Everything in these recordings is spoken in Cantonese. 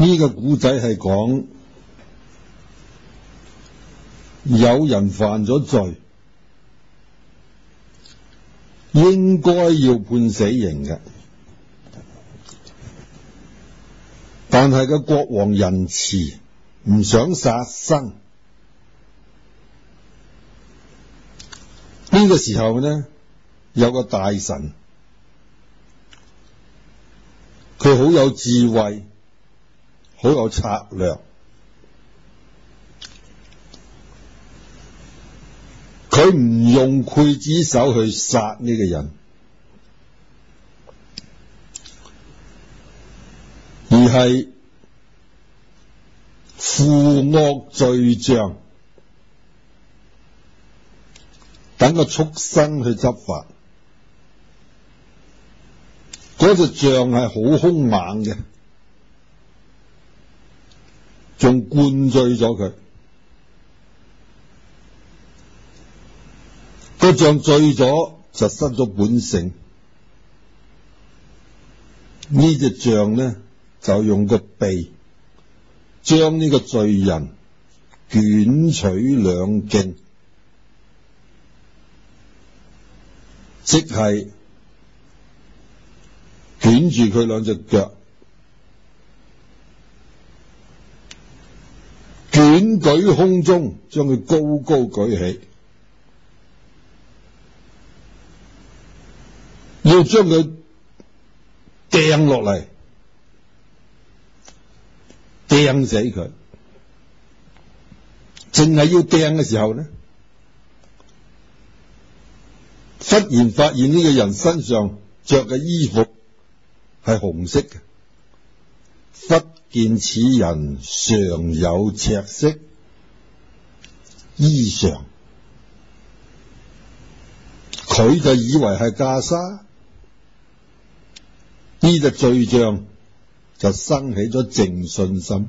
呢個古仔係講有人犯咗罪，應該要判死刑嘅，但係個國王仁慈，唔想殺生。呢個時候呢，有個大臣，佢好有智慧，好有策略。佢唔用劊子手去殺呢個人，而係付惡罪杖，等個畜生去執法。嗰隻杖係好兇猛嘅，仲灌醉咗佢。個杖醉咗就失咗本性，呢隻杖呢就用個鼻將呢個罪人捲取兩徑，即係捲住佢兩隻腳，捲舉空中，將佢高高舉起。要將佢掟落嚟，掟死佢。淨係要掟嘅時候呢，忽然發現呢個人身上着嘅衣服係紅色嘅，忽見此人常有赤色衣裳，佢就以為係袈裟。呢隻罪杖就生起咗淨信心，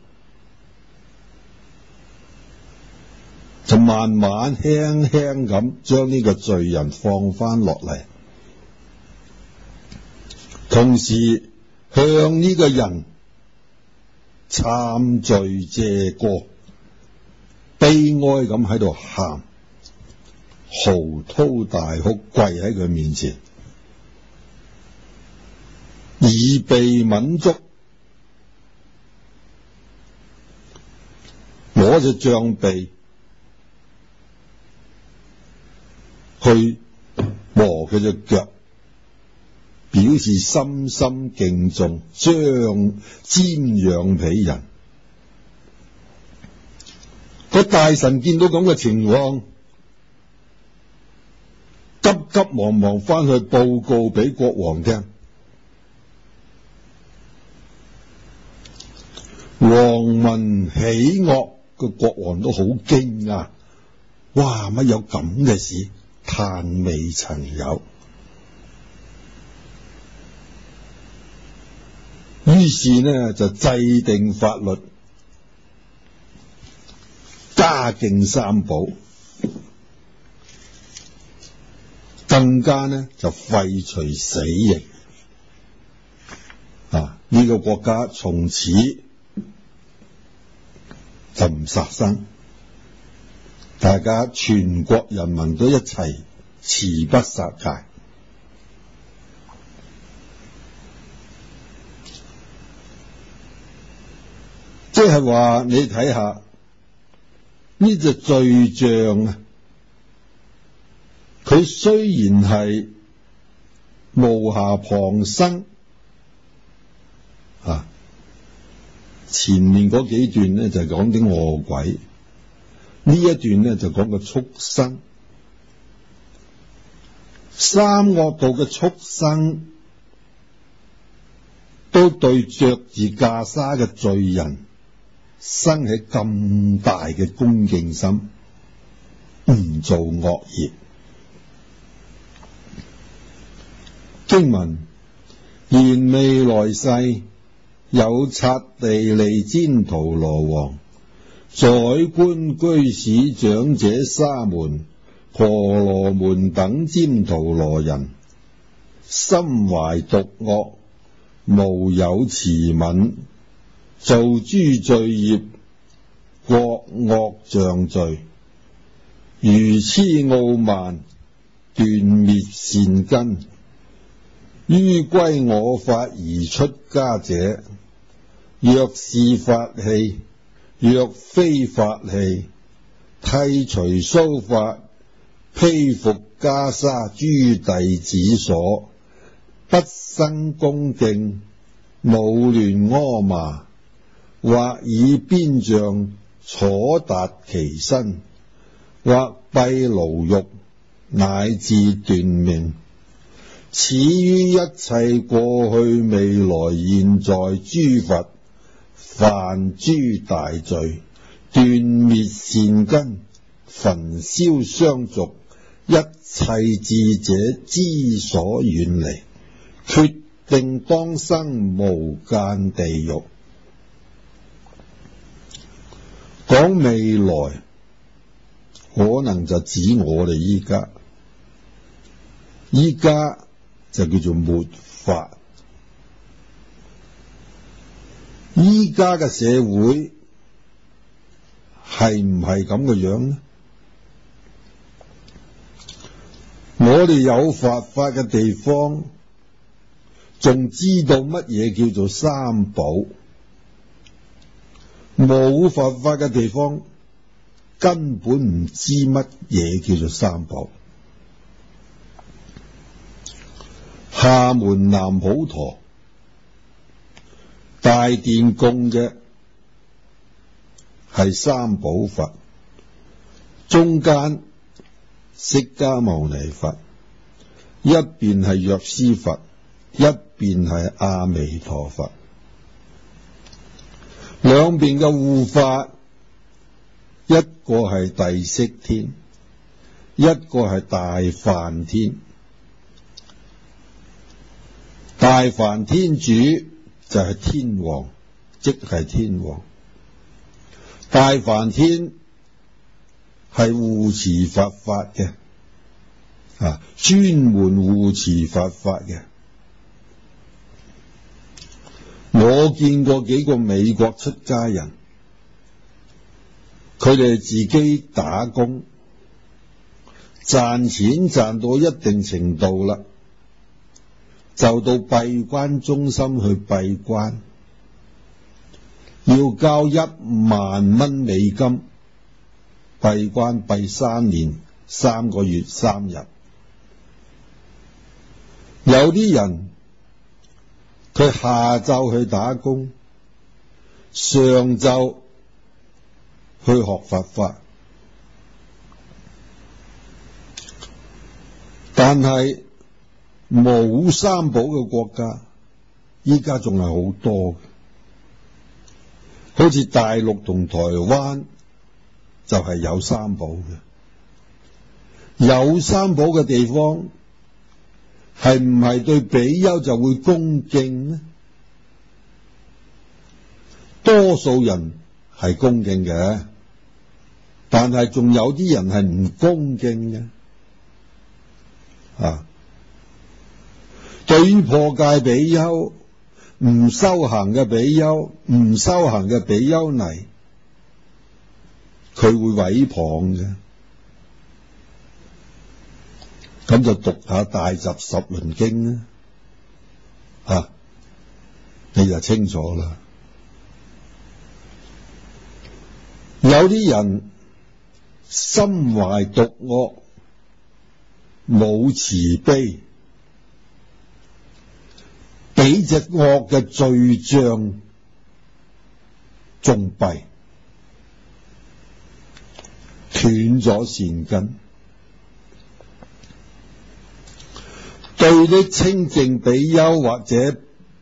就慢慢輕輕咁將呢個罪人放翻落嚟，同時向呢個人懺罪謝過，悲哀咁喺度喊，嚎啕大哭，跪喺佢面前，以鼻抿足，攞隻杖鼻去磨佢隻腳，表示深深敬重，瞻仰彼人。個大臣見到咁嘅情況，急急忙忙翻去報告俾國王聽。王聞喜惡，個國王都好驚訝，哇！乜有咁嘅事？嘆未曾有。於是呢就制定法律，加敬三寶，更加呢就廢除死刑。呢個國家從此就唔殺生，大家全國人民都一齊持不殺戒。即係話你睇下呢隻罪杖啊，佢雖然係無瑕旁生前面嗰幾段呢就講啲餓鬼，呢一段呢就講個畜生。三惡道嘅畜生都對着住袈裟嘅罪人生起咁大嘅恭敬心，唔做惡業。經文言未來世有剎帝利旃荼羅王、宰官居士長者沙門、婆羅門等旃荼羅人，心懷毒惡，無有慈憫， 做諸罪業，國惡像罪，愚癡傲慢，斷滅善根。於歸我法而出家者，若是法器，若非法器，剃除鬚髮，披服袈裟，諸弟子所，不生恭敬，惱亂阿麻，或以鞭杖楚達其身，或閉牢獄，乃至斷命。此於一切過去未來現在諸佛犯諸大罪，斷滅善根，焚燒相續，一切智者之所遠離，決定當生無間地獄。講未來，可能就指我哋依家就叫做末法。依家嘅社會係唔係咁嘅樣呢？我哋有佛法嘅地方，仲知道乜嘢叫做三寶；冇佛法嘅地方，根本唔知乜嘢叫做三寶。廈門南普陀大殿供嘅係三寶佛，中間釋迦牟尼佛，一邊係藥師佛，一邊係阿彌陀佛，兩邊嘅護法，一個係帝釋天，一個係大梵天。大梵天主就係天王，即係天王。大梵天係護持佛法嘅，專門護持佛法嘅。我見過幾個美國出家人，佢哋自己打工，賺錢賺到一定程度啦，就到閉關中心去閉關，要交10000蚊美金，閉關閉3年3個月3日。有啲人佢下晝去打工，上晝去學佛法，但係冇三寶嘅國家，依家仲係好多嘅，好似大陸同台灣就係有三寶嘅。有三寶嘅地方，係唔係對比丘就會恭敬呢？多數人係恭敬嘅，但係仲有啲人係唔恭敬嘅。對於破戒比丘、唔修行嘅比丘、唔修行嘅比丘尼，佢會毀謗嘅。咁就讀下大集十輪經啦，你就清楚啦。有啲人心懷毒惡，冇慈悲，俾隻惡嘅罪障仲弊，斷咗善根。對啲清淨比丘或者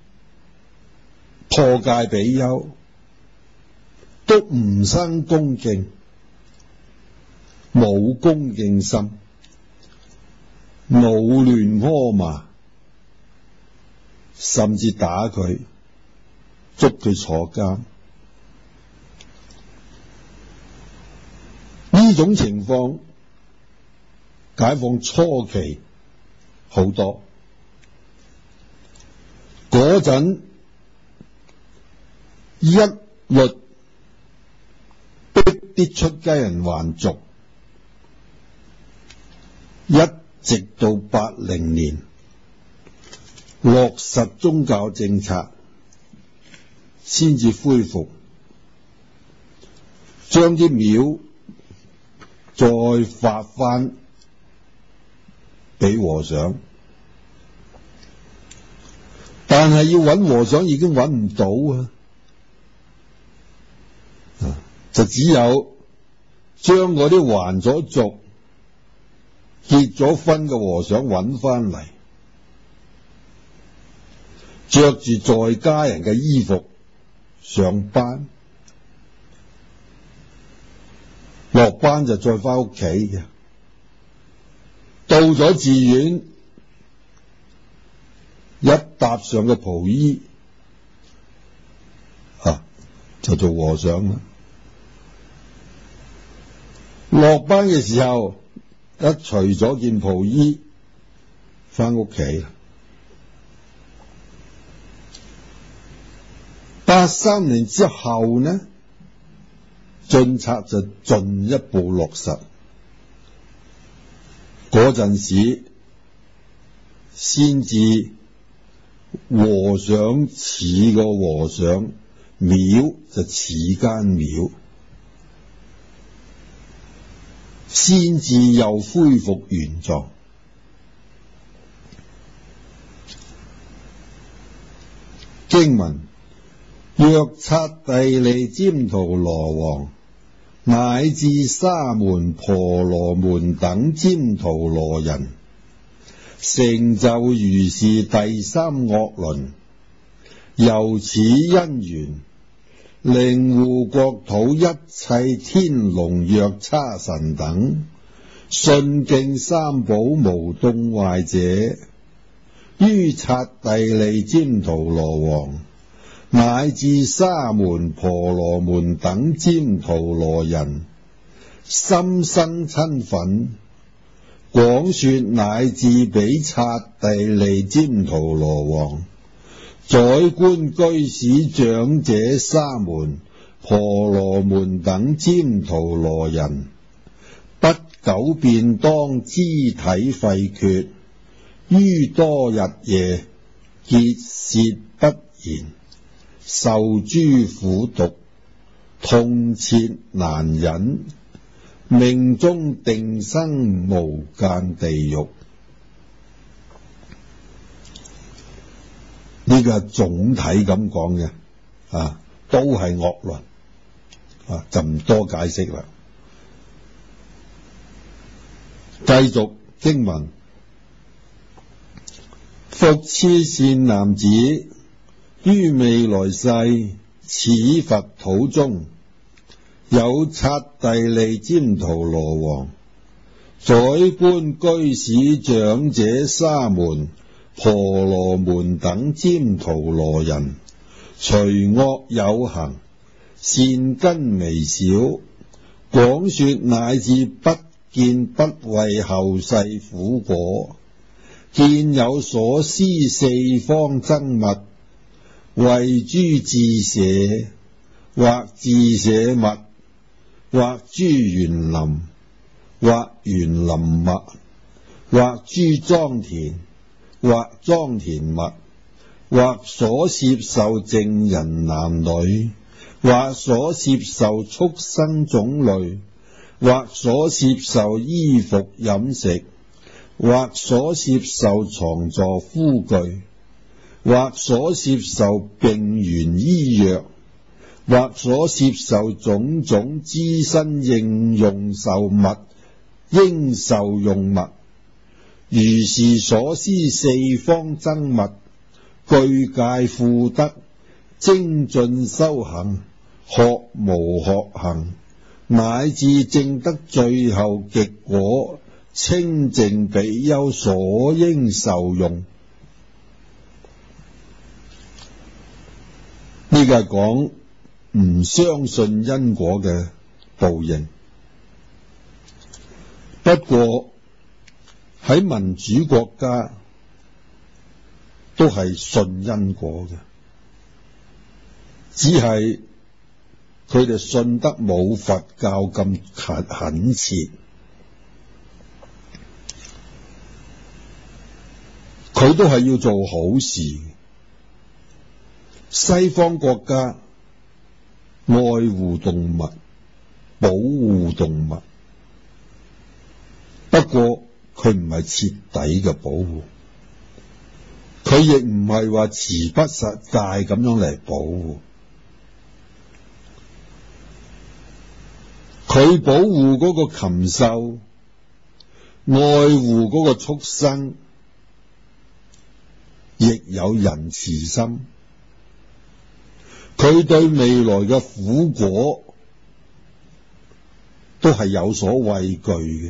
破戒比丘都唔生恭敬，冇恭敬心，惱亂阿麻，甚至打佢，捉佢坐監。呢種情況，解放初期好多，嗰陣一律逼啲出家人還俗，一直到80年落實宗教政策，先至恢復，將啲廟再發翻俾和尚，但係要揾和尚已經揾唔到啊！就只有將嗰啲還咗俗、結咗婚嘅和尚揾翻嚟，着住在家人嘅衣服上班，落班就再翻屋企嘅。到咗寺院，一搭上嘅袍衣，就做和尚啦。落班嘅時候，一除咗件袍衣，翻屋企。83年之後呢，進策就進一步落實。嗰陣時，先至和尚似個和尚，廟就似間廟，先至又恢復原狀。經文：若剎帝利旃荼羅王乃至沙門婆羅門等旃荼羅人，成就如是第三惡輪，由此因緣，令護國土一切天龍藥叉神等信敬三寶無凍壞者，於剎帝利旃荼羅王乃至沙門婆羅門等旃荼羅人，心生親忿，廣說乃至彼剎帝利旃荼羅王、宰官居士長者沙門婆羅門等旃荼羅人，不久便當肢體廢缺，於多日夜結舌不言，受諸苦毒，痛切難忍，命終定生無間地獄。呢個係總體咁講嘅，都係惡輪，就唔多解釋啦。繼續經文：復次善男子，於未來世，此佛土中有剎帝利旃荼羅王、宰官居士長者沙門婆羅門等旃荼羅人，除惡有行，善根微小，廣說乃至不見不畏後世苦果，見有所施四方僧物，為諸智舍，或智舍物，或諸園林，或園林物，或諸莊田，或莊田物，或所攝受淨人男女，或所攝受畜生種類，或所攝受衣服飲食，或所攝受床座敷具，或所攝受病原醫藥，或所攝受種種資身應用受物、應受用物，如是所施四方僧物，具戒富德，精進修行，學無學行，乃至證得最後極果，清淨比丘所應受用。呢個係講唔相信因果嘅報應。不過喺民主國家都係信因果嘅， 只係佢哋信得冇佛教咁懇切，佢都係要做好事。西方國家愛護動物，保護動物，不過佢唔係徹底嘅保護，佢亦唔係話詞不實帶咁樣嚟保護。佢保護嗰個禽獸，愛護嗰個畜生，亦有仁慈心。佢對未來嘅苦果都係有所畏懼嘅。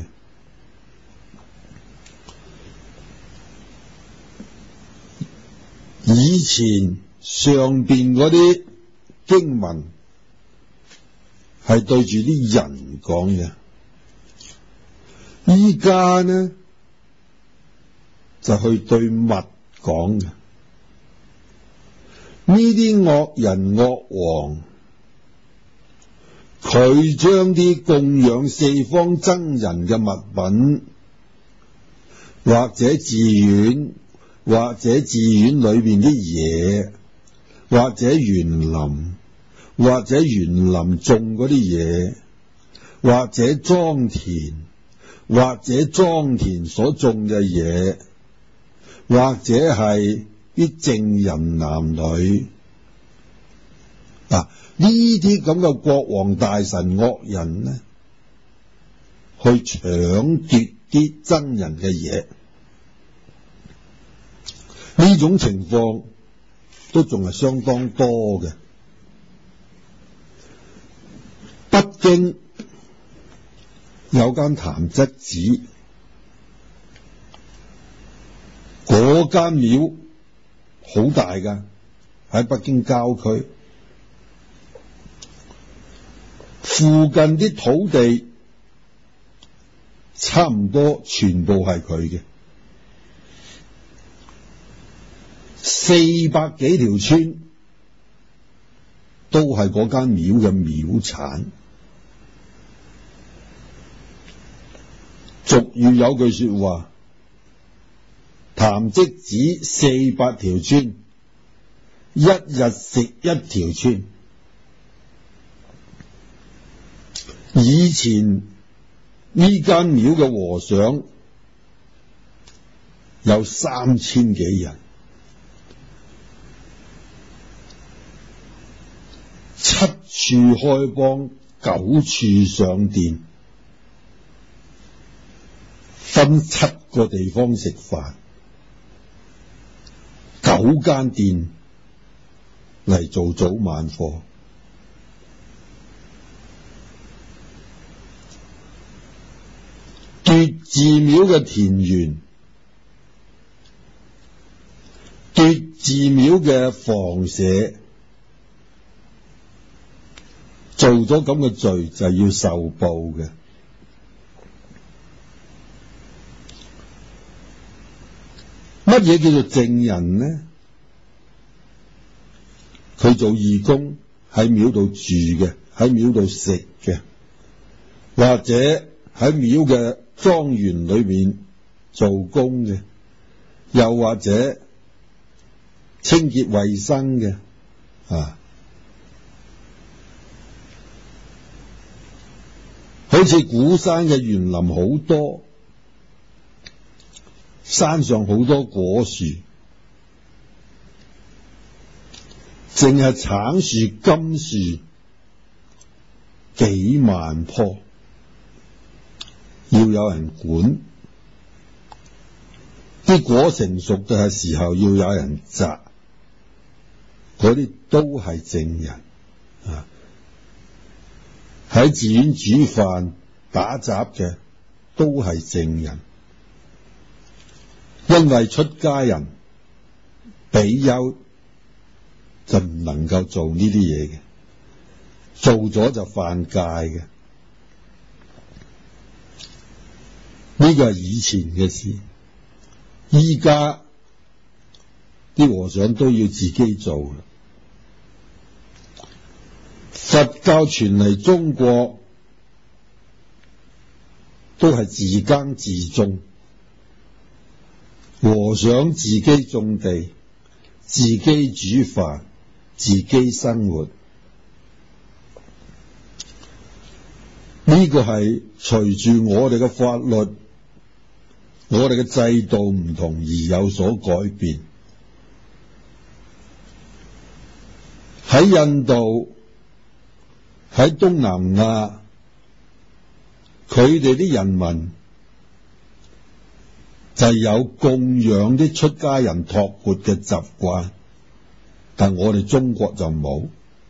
以前上邊嗰啲經文係對住啲人講嘅，依家呢就去對物講嘅。呢啲惡人惡王，佢將啲供養四方僧人嘅物品，或者寺院，或者寺院裏邊啲嘢，或者園林，或者園林種嗰啲嘢，或者莊田，或者莊田所種嘅嘢，或者係啲證人男女啊，呢啲咁嘅國王大臣惡人呢，去搶奪啲僧人嘅嘢，呢種情況都仲係相當多嘅。北京有間潭柘寺，嗰間廟好大噶，喺北京郊區，附近啲土地差唔多全部係佢嘅，400幾條村都係嗰間廟嘅廟產。俗語有句說話，潭柘寺400條村，一日食一條村。以前呢間廟嘅和尚有3000幾人，7處開幫，9處上殿，分7個地方食飯，9間店嚟做早晚課。奪寺廟嘅田園，奪寺廟嘅房舍，做咗咁嘅罪就要受報嘅。乜嘢叫做證人呢？佢做義工喺廟度住嘅，喺廟度食嘅，或者喺廟嘅莊園裏面做工嘅，又或者清潔衛生嘅啊。好似鼓山嘅園林好多，山上好多果樹，淨係橙樹、金樹幾萬棵，要有人管。啲果成熟嘅時候要有人摘，嗰啲都係證人啊。喺寺院煮飯打雜嘅都係證人，因為出家人比丘就唔能夠做呢啲嘢嘅，做咗就犯戒嘅。呢個係以前嘅事，依家啲和尚都要自己做。 佛教傳嚟中國都係自耕自種，和尚自己種地，自己煮飯，自己生活。呢個係隨住我哋嘅法律、我哋嘅制度唔同而有所改變。喺印度、喺東南亞，佢哋啲人民就有供養啲出家人托缽嘅習慣，但我哋中國就冇。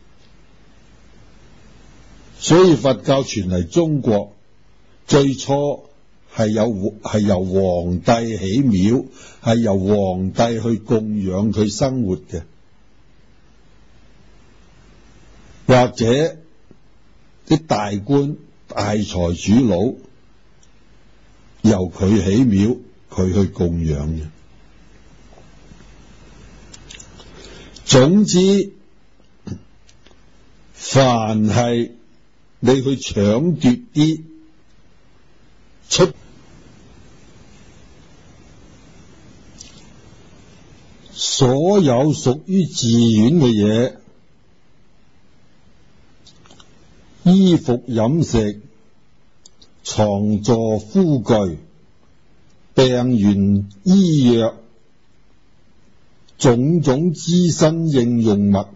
所以佛教傳嚟中國，最初係由皇帝起廟，係由皇帝去供養佢生活嘅，或者啲大官大財主佬由佢起廟，佢去供養嘅。總之，凡係你去搶奪啲出所有屬於寺院嘅嘢，衣服飲食、床座夫具、病員醫藥、種種資身應用物，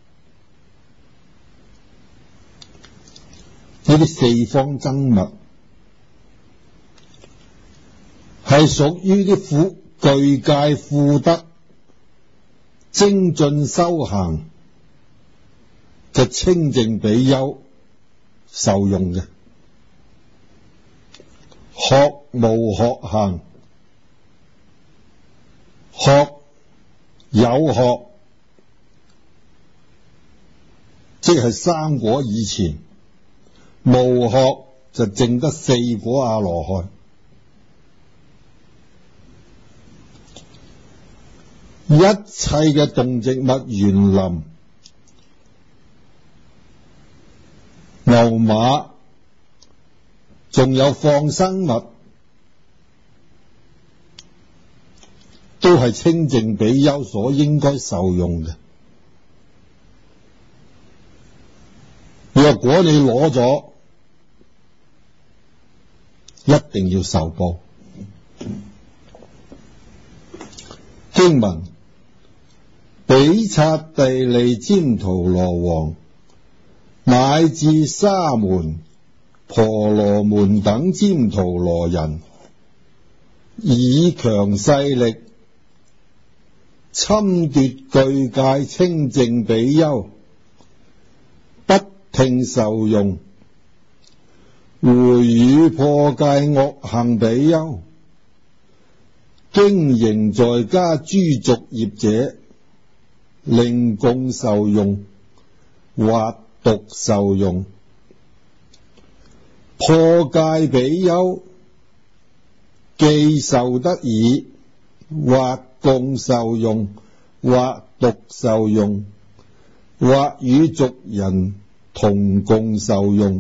呢啲四方僧物係屬於啲具戒富德、精進修行嘅清淨比丘受用嘅。學無學行，學有學，即係三果以前。無學就淨得四果阿羅漢，一切嘅動植物、園林、牛馬，仲有放生物，都係清淨比丘所應該受用嘅。若果你攞咗，一定要受報。經文：比剎帝利旃荼羅王乃至沙門、婆羅門等旃荼羅人，以強勢力侵奪具戒清淨比丘，不聽受用，回與破戒惡行比丘，經營在家諸俗業者，令供受用或獨受用。破戒比丘既受得已，或供受用，或獨受用，或與俗人同共受用，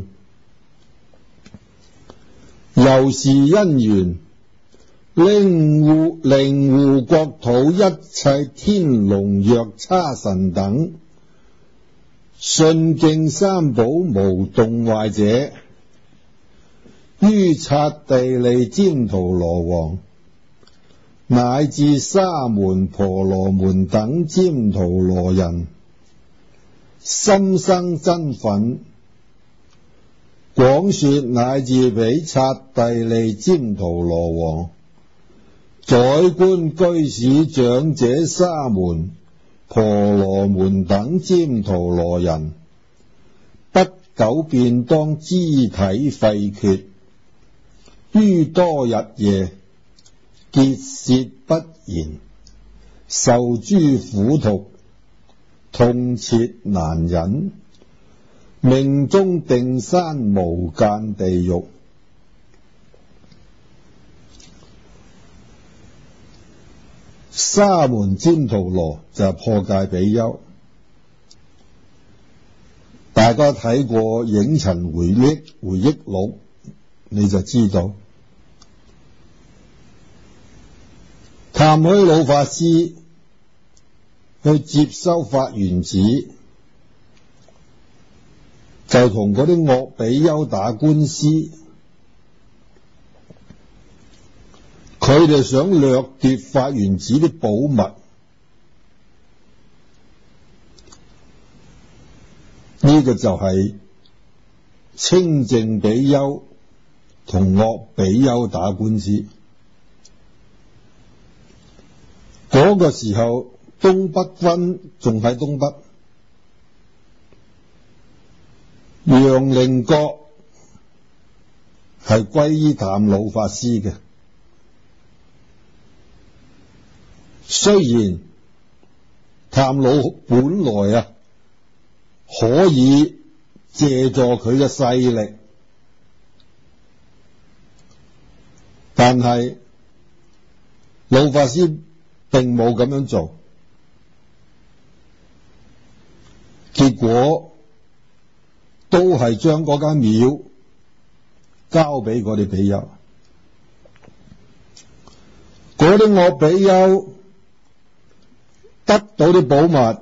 由是因緣，令護國土一切天龍藥叉神等，信敬三寶無動壞者，於剎帝利旃荼羅王乃至沙門、婆羅門等旃荼羅人，心生瞋忿，廣說乃至彼剎帝利旃荼羅王、宰官居士長者沙門、婆羅門等旃荼羅人，不久便當肢體廢缺，於多日夜結舌不言，受諸苦毒，痛切難忍，命終定山無間地獄。沙門旃荼羅就係破戒比丘，大大家睇過影塵回憶錄，你就知道譚虛老法師去接收法源寺，就同嗰啲惡比丘打官司，佢哋想掠奪法源寺啲寶物。呢個就係清淨比丘同惡比丘打官司。嗰個時候，東北軍仲喺東北，楊凌國係歸依譚老法師嘅。雖然譚老本來可以借助佢嘅勢力，但係老法師並冇咁樣做，結果都係將嗰間廟交俾嗰啲比丘，嗰啲惡比丘得到啲寶物，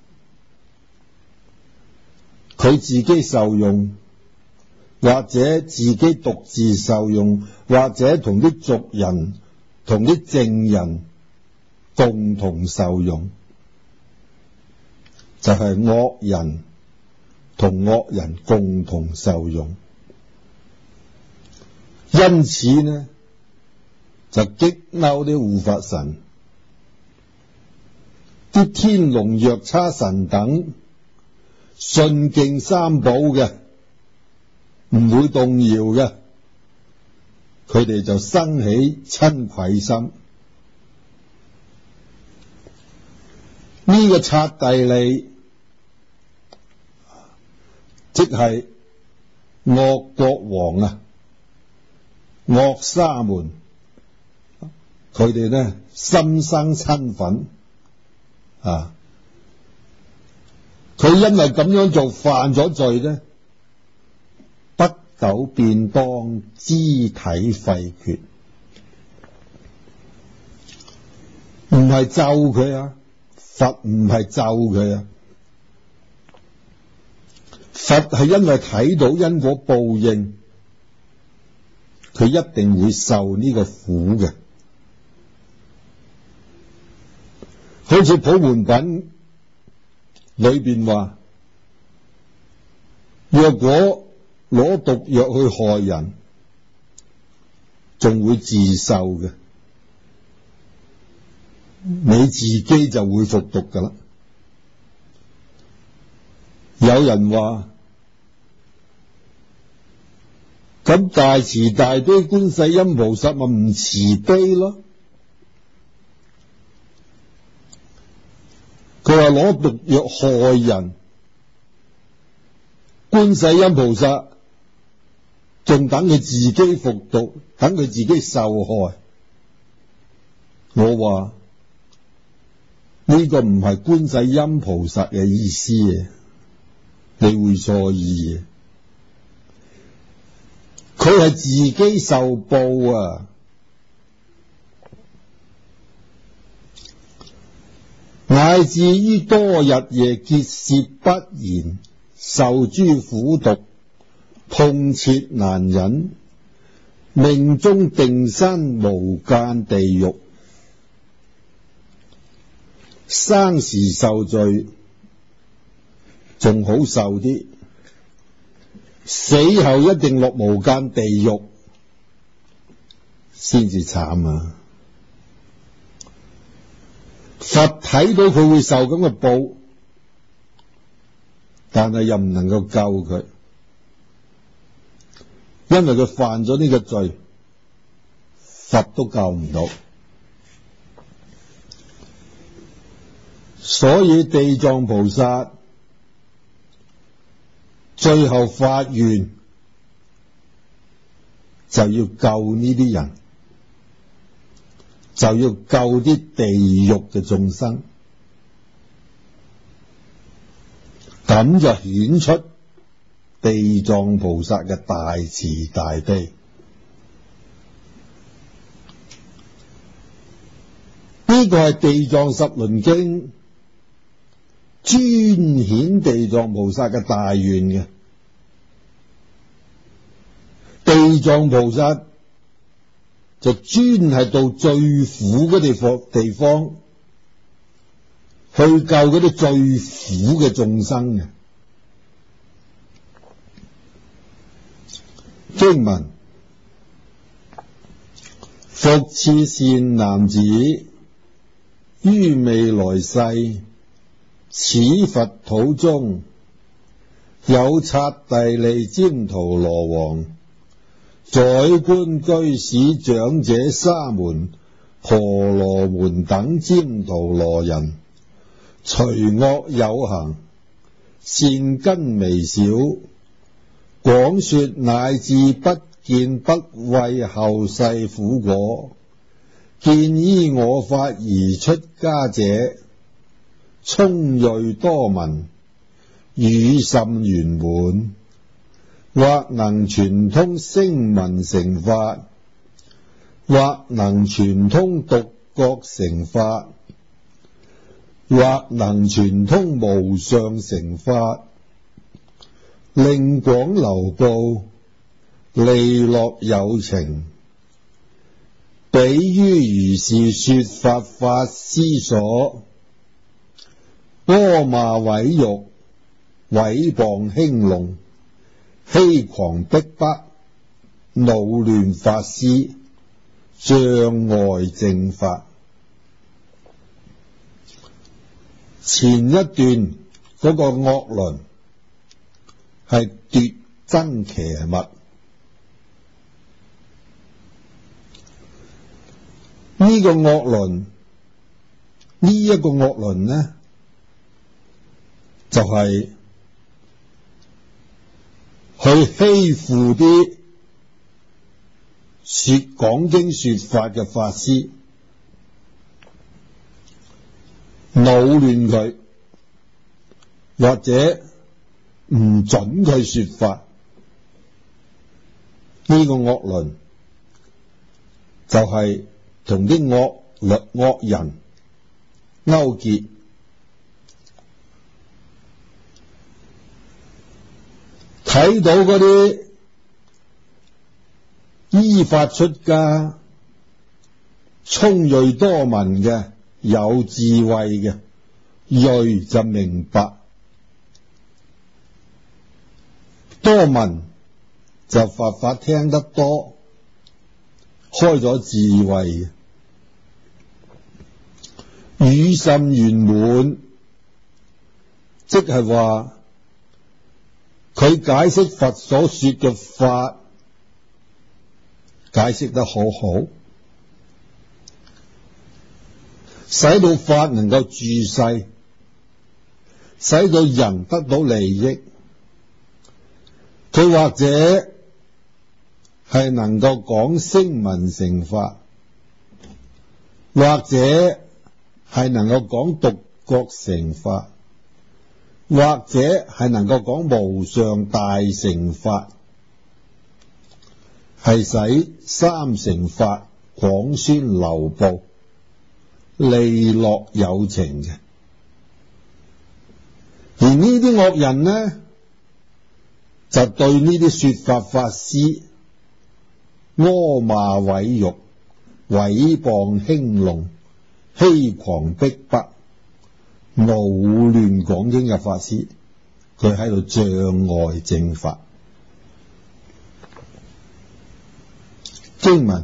佢自己受用，或者自己獨自受用，或者同啲族人、同啲證人共同受用，就係惡人同惡人共同受用。因此呢，就激嬲啲護法神，啲天龍藥叉神等信敬三寶嘅，唔會動搖嘅，佢哋就生起親愧心。呢個剎帝利，即係惡國王惡沙門，佢哋呢心生親憤佢因為咁樣做犯咗罪呢，不久便當肢體廢缺，唔係咒佢佛唔係咒佢佛係因為睇到因果報應，佢一定會受呢個苦嘅。好似普門品裏邊話，若果攞毒藥去害人，仲會自受嘅，你自己就會服毒噶啦。有人話，咁大慈大悲觀世音菩薩咪唔慈悲咯？佢話攞毒藥害人，觀世音菩薩仲等佢自己服毒，等佢自己受害。我話呢個唔係觀世音菩薩嘅意思你會錯意佢係自己受報乃至於多日夜結舌不言，受諸苦毒，痛切難忍，命中定身無間地獄，生時受罪仲好受啲，死後一定落無間地獄先至慘佛睇到佢會受咁嘅報，但係又唔能夠救佢，因為佢犯咗呢個罪，佛都救唔到。所以地藏菩薩最後發願就要救呢啲人，就要救啲地獄嘅眾生，咁就顯出地藏菩薩嘅大慈大悲。呢個係地藏十輪經專顯地藏菩薩嘅大願嘅。地藏菩薩就專係到最苦嘅地方去救嗰啲最苦嘅眾生嘅。經文：復次善男子，於未來世，此佛土中有剎帝利旃荼羅王、宰官居士長者沙門婆羅門等旃荼羅人，除惡有行，善根微小，廣說乃至不見不畏後世苦果，見依我法而出家者，聰銳多聞，語甚圓滿，或能傳通聲聞乘法，或能傳通獨覺乘法，或能傳通無上乘法，令廣流布，利樂有情，比於如是說法法師所，阿罵毀辱，毀謗輕弄，欺誑逼迫，惱亂法師，障礙正法。前一段嗰個惡輪係奪僧伽物，呢個惡輪，呢一個惡輪呢，就係去欺負啲講經說法嘅法師，惱亂佢，或者唔准佢說法。呢個惡輪就係同啲惡人勾結，睇到嗰啲依法出家、聰銳多聞嘅、有智慧嘅，銳就明白，多聞就法聽得多，開咗智慧，語甚圓滿，即係話佢解釋佛所說嘅法，解釋得好好，使到法能夠住世，使到人得到利益。佢或者係能夠講聲聞乘法，或者係能夠講獨覺乘法，或者係能夠講無上大乘法，係使三乘法廣宣流布，利樂有情嘅。而呢啲惡人呢，就對呢啲說法法師阿罵毀辱、毀謗輕弄、欺誑逼迫、惱亂講經嘅法師，佢喺度障礙正法。經文：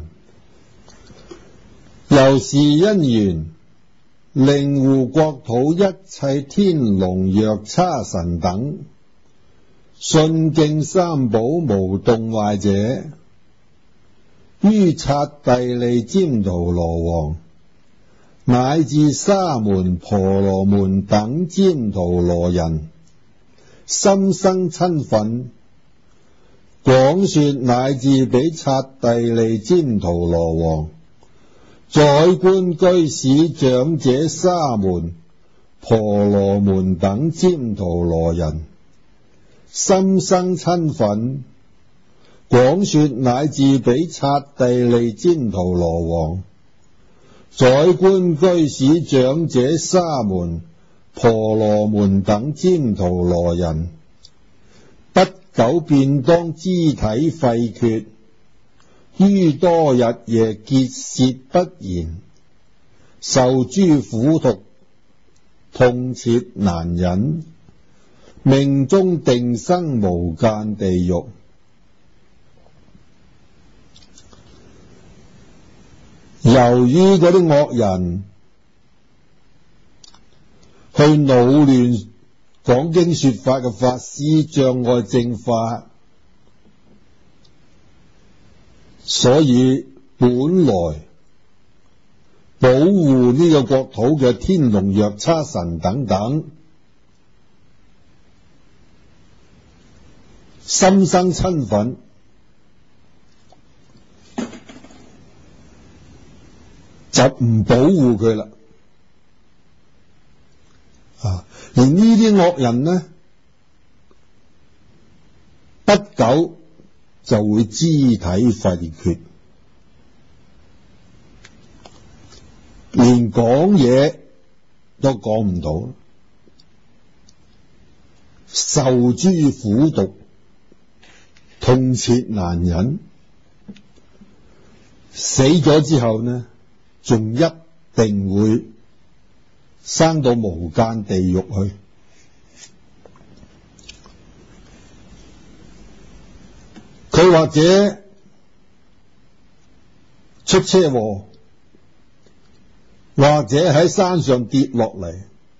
由是因緣，令護國土一切天龍藥叉神等，信敬三寶無動壞者，於剎帝利旃荼羅王，乃至沙門婆羅門等旃荼羅人，心生瞋忿，廣說乃至彼剎帝利旃荼羅王、宰官居士長者沙門婆羅門等旃荼羅人， 心生親憤，廣說乃至彼剎帝利旃荼羅王、宰官居士長者沙門、婆羅門等旃荼羅人，不久便當肢體廢缺，於多日夜結舌不言，受諸苦毒，痛切難忍，命終定生無間地獄。由於嗰啲惡人去擾亂講經說法嘅法師，障礙正法，所以本來保護呢個國土嘅天龍藥叉神等等，心生親憤，就唔保護佢啦。而呢啲惡人呢，不久就會肢體廢缺，連講嘢都講唔到，受諸苦毒，痛切難忍，死咗之後呢，仲一定會生到無間地獄去。佢或者出車禍，或者喺山上跌落嚟，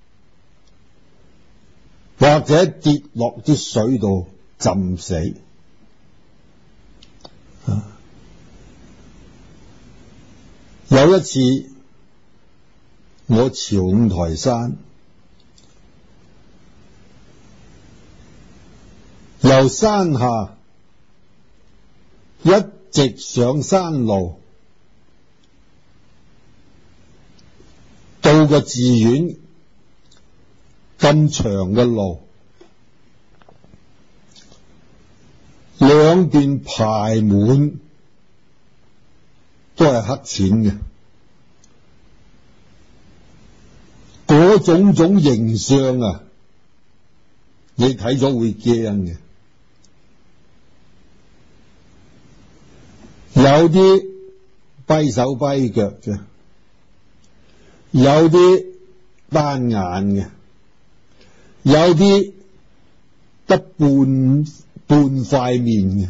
或者跌落啲水度浸死。有一次，我朝五台山由山下一直上山路，到個寺院咁長嘅路，兩邊排滿都係黑錢嘅，嗰種種形象啊，你睇咗會驚嘅。有啲跛手跛腳嘅，有啲單眼嘅，有啲得半塊面嘅，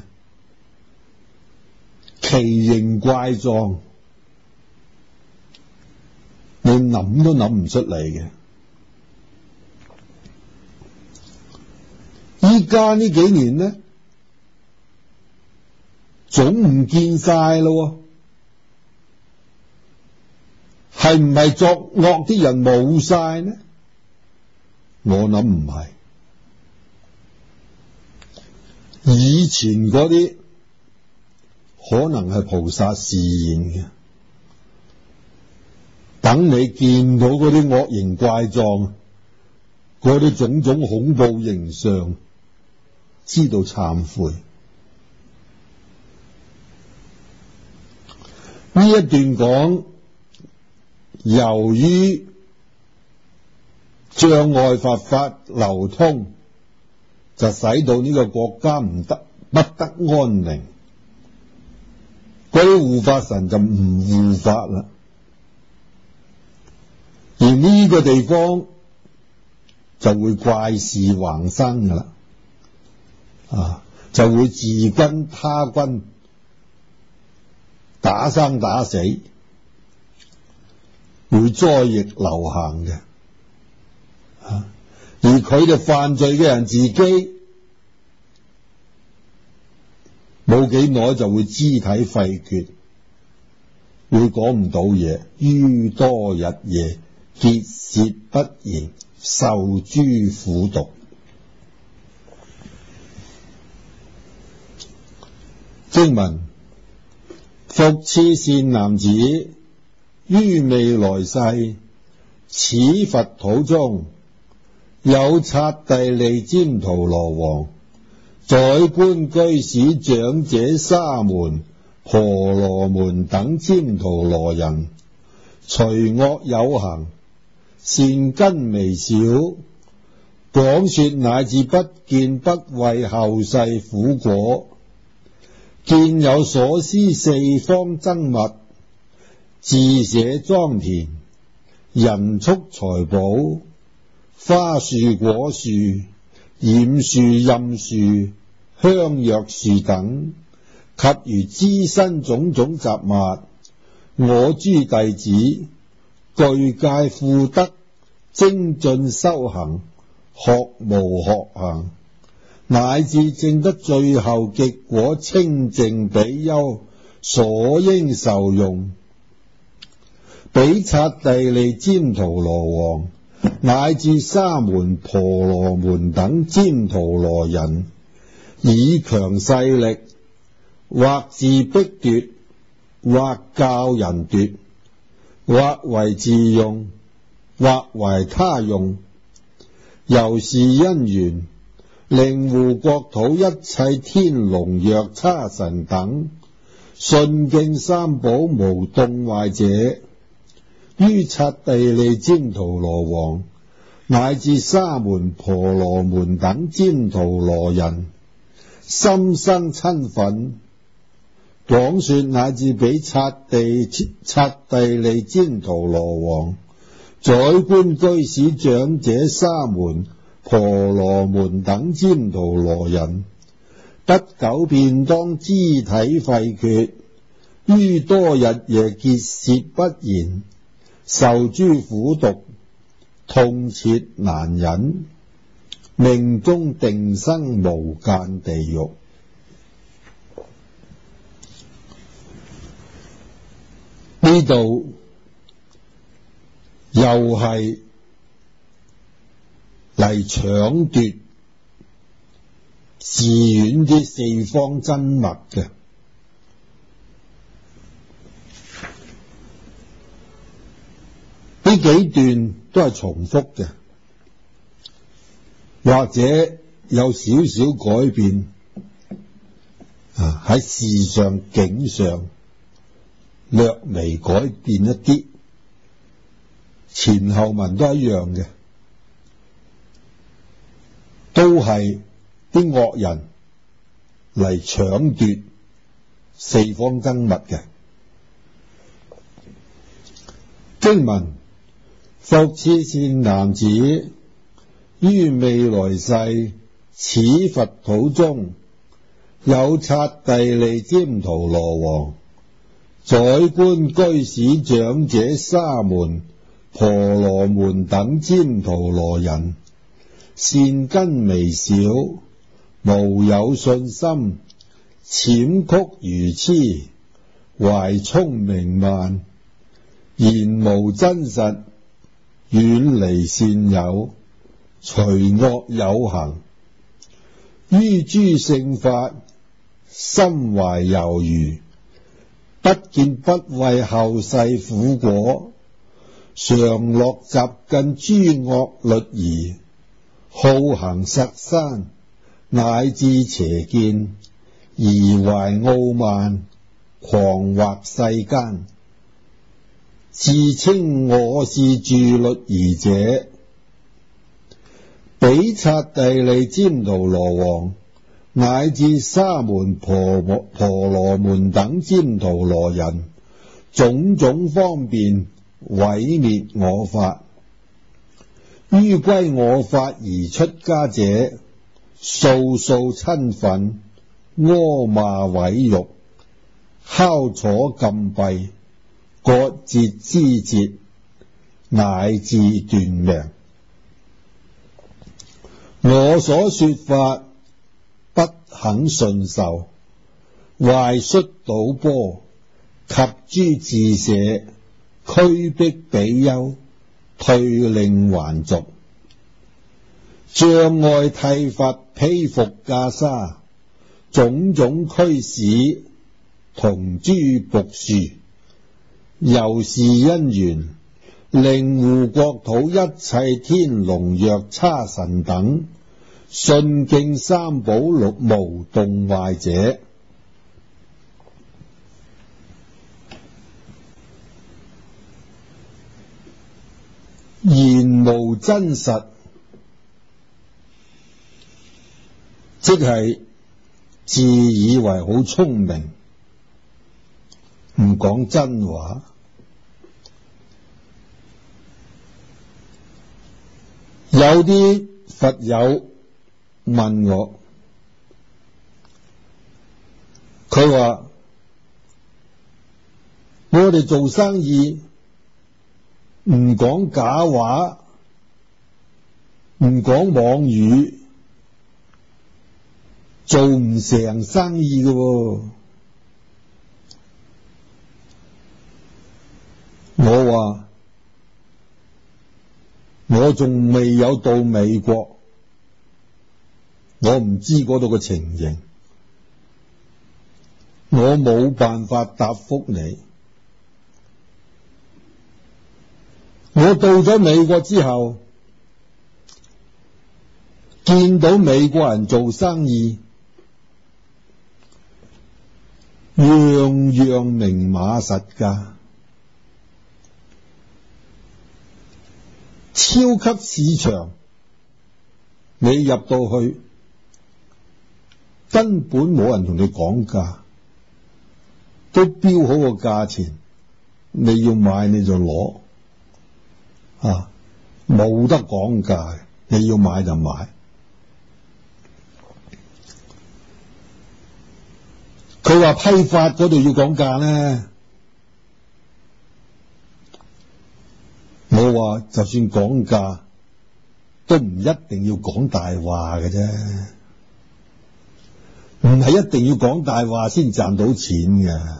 奇形怪狀，你諗都諗唔出嚟嘅。依家呢幾年呢，總唔見晒咯，係唔係作惡啲人冇晒呢？我諗唔係，以前嗰啲可能係菩薩示現嘅，等你見到嗰啲惡形怪狀，嗰啲種種恐怖形象，知道懺悔。呢一段講，由於障礙佛法流通，就使到呢個國家不得安寧，嗰啲護法神就唔護法啦，而呢個地方就會怪事橫生噶啦，就會自跟他軍打生打死，會災疫流行嘅，而佢哋犯罪嘅人自己冇幾耐就會肢體廢缺，會講唔到嘢，於多日夜結舌不言，受諸苦毒。經文：復次善男子，於未來世，此佛土中有剎帝利旃荼羅王、 宰官居士長者沙門婆羅門等旃荼羅人，除惡有行，善根微小，廣說乃至不見不畏後世苦果，見有所施四方僧物，自捨莊田，人畜財寶，花樹果樹，染樹蔭樹，香藥樹等，及如資身種種雜物，我諸弟子具戒富德，精進修行，學無學行，乃至證得最後極果清淨比丘所應受用。比剎帝利旃荼羅王乃至沙門婆羅門等旃荼羅人，以強勢力，或自逼奪，或教人奪，或為自用，或為他用，由是因緣，令護國土一切天龍藥叉神等信敬三寶無動壞者，於剎帝利旃荼羅王乃至沙門婆羅門等旃荼羅人，心生瞋忿，廣說乃至比剎帝利旃荼羅王宰官居士長者沙門婆羅門等旃荼羅人，不久便當肢體廢缺，於多日夜結舌不言，受諸苦毒，痛切難忍，命終定生無間地獄。呢度又係嚟搶奪寺院啲四方僧物嘅。呢幾段都係重複嘅，或者有少少改變喺事上景上略微改變一啲，前後文都一樣嘅，都係啲惡人嚟搶奪四方僧物嘅。經文：復次善男子，於未來世，此佛土中有剎帝利旃荼羅王，宰官居士長者沙門婆羅門等旃荼羅人，善根微小，無有信心，諂曲愚癡，懷聰明慢，言無真實，遠離善友，除惡有行，於諸聖法心懷猶豫，不見不畏後世苦果，常樂習近諸惡律儀，好行殺生，乃至邪見，疑懷傲慢，狂惑世間，自稱我是住律儀者。比剎帝利旃荼羅王乃至沙門婆羅門等旃荼羅人，種種方便毀滅我法，於歸我法而出家者，數數瞋忿，阿罵毀辱，拷楚禁閉，割截肢節，乃至斷命。我所說法不肯信受，壞率倒波，及諸自舍，驅逼比丘，退令還俗，障礙剃髮披服袈裟，種種驅使，同諸僕樹，由是因緣，令護國土一切天龍藥叉神等信敬三寶六無動壞者。言無真實，即係自以為好聰明，唔講真話。有啲佛友問我，佢話我哋做生意唔講假話，唔講妄語，做唔成生意嘅喎。我話我仲未有到美國，我唔知嗰度嘅情形，我冇辦法答覆你。我到咗美國之後，見到美國人做生意，樣樣明碼實價，超級市場，你入到去根本冇人同你講價，都標好個價錢，你要買你就攞。冇得講價，你要買就買。佢話批發嗰度要講價呢，我話就算講價，都唔一定要講大話嘅啫，唔係一定要講大話先賺到錢嘅。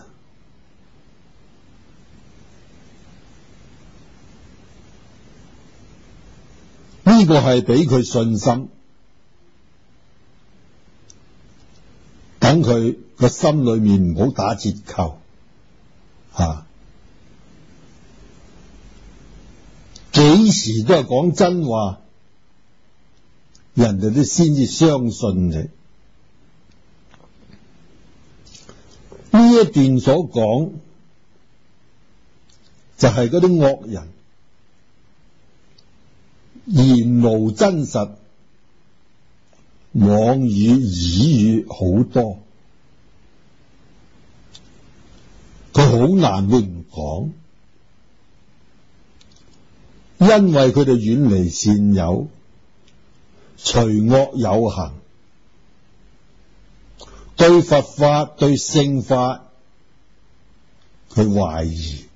呢個係俾佢信心，等佢個心裏面唔好打折扣，幾時都係講真話，人哋都先至相信你。呢一段所講就係嗰啲惡人。言無真實，妄語綺語好多，佢好難會唔講，因為佢哋遠離善友，隨惡有行，對佛法對聖法佢懷疑，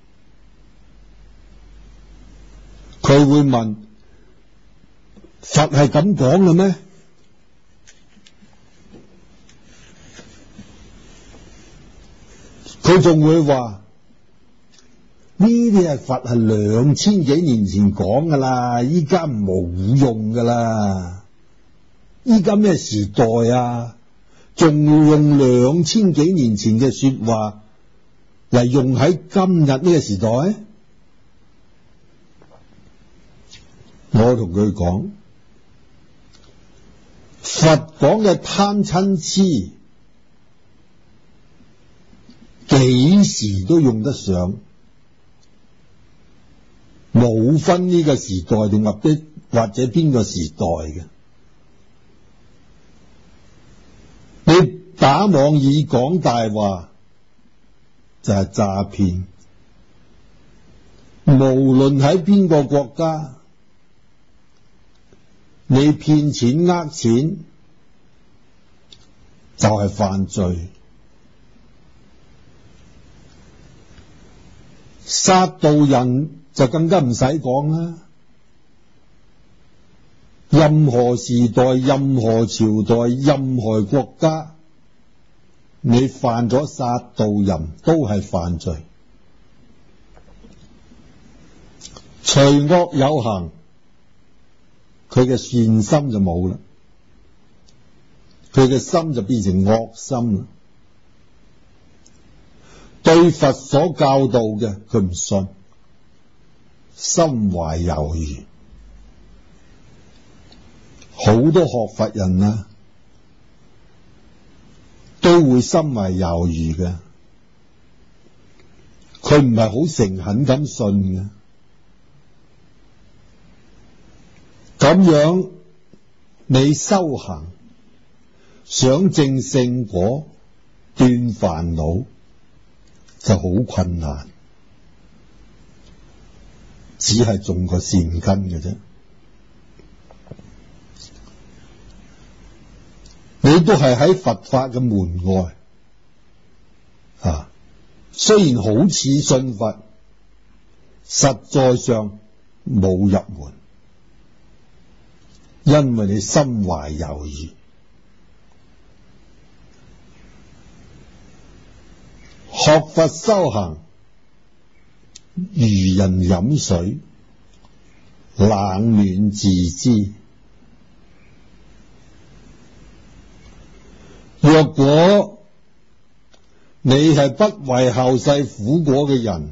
佢會問，佛係咁講嘅咩？佢仲會話呢啲係佛係2000幾年前講噶啦，依家冇用噶啦，依家咩時代啊？仲用2000幾年前嘅說話嚟用喺今日呢個時代？我同佢講，佛講嘅貪嗔癡幾時都用得上，冇分呢個時代定或者邊個時代嘅。你打妄語講大話就係詐騙，無論喺邊個國家，你騙錢呃錢就係犯罪。殺盜人就更加唔使講啦。任何時代、任何朝代、任何國家，你犯咗殺盜人都係犯罪。隨惡有行，佢嘅善心就冇啦，佢嘅心就變成惡心啦。對佛所教導嘅佢唔信，心懷猶豫， 好多學佛人啊，都會心懷猶豫嘅，佢唔係好誠懇咁信嘅。咁樣你修行想證聖果斷煩惱就好困難，只係種個善根嘅啫。你都係喺佛法嘅門外啊，雖然好似信佛，實在上冇入門，因為你心懷猶豫。學佛修行如人飲水，冷暖自知。若果你係不為後世苦果嘅人，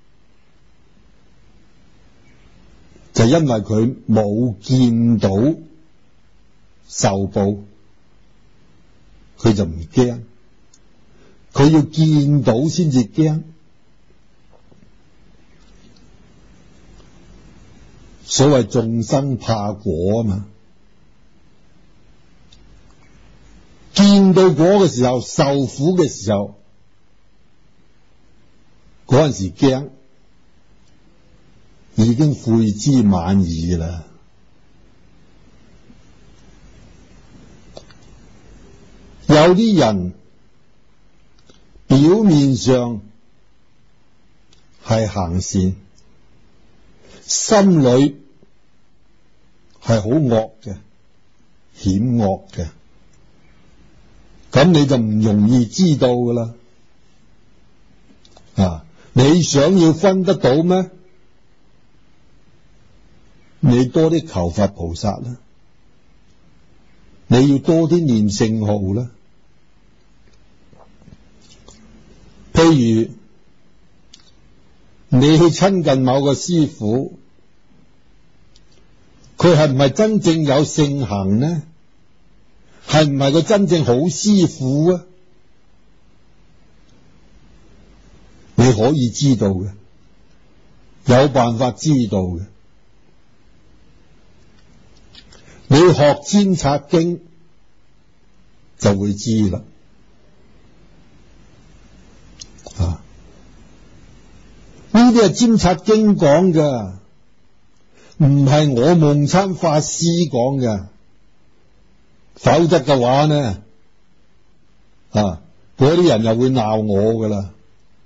就因為佢冇見到受報，佢就唔驚。佢要見到先至驚。所謂眾生怕果啊嘛，見到果嘅時候，受苦嘅時候，嗰陣時驚，已經悔之晚矣啦。有啲人表面上係行善，心裏係好惡嘅，險惡嘅，咁你就唔容易知道噶啦。啊，你想要分得到咩？你多啲求佛菩薩啦，你要多啲念聖號啦。譬如你去親近某個師父，佢係唔係真正有聖行呢？係唔係個真正好師父啊？你可以知道嘅，有辦法知道嘅。你學尖察經就會知啦。啊，呢啲係尖察經講嘅，唔係我夢參法師講嘅。否則嘅話呢，嗰啲人又會鬧我噶啦。